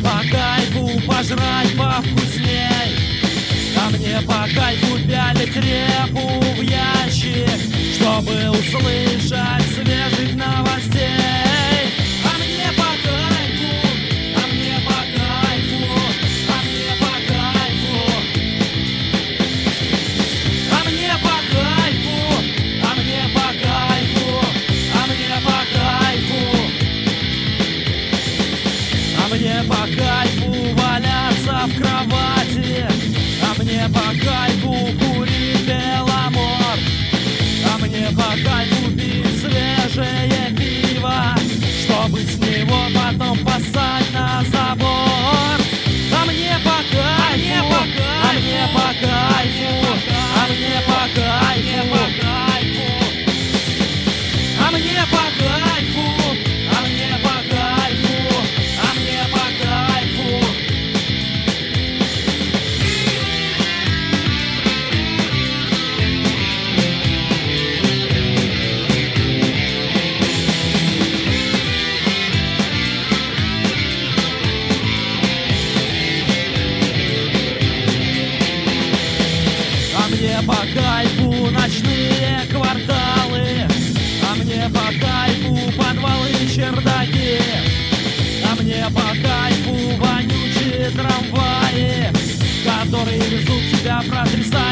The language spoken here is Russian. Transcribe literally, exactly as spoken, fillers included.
по кайфу пожрать повкусней, а мне по кайфу пялить репу в ящик, чтобы услышать свежих новостей. А мне по кайфу, а мне по кайфу, а мне по кайфу, а мне по кайфу, а мне по кайфу, а мне по кайфу, а мне по кайфу валяться в кровати, а мне по кайфу курить беломор, а мне по кайфу пить свежее пиво, чтобы с него потом поссать на забор. А мне по кайфу, а мне по кайфу, а мне по кайфу, а мне по кайфу, а мне по кайфу, а мне по кайфу. А мне по кайфу ночные кварталы, а мне по кайфу подвалы, чердаки, а мне по кайфу вонючие трамваи, которые везут тебя протрясать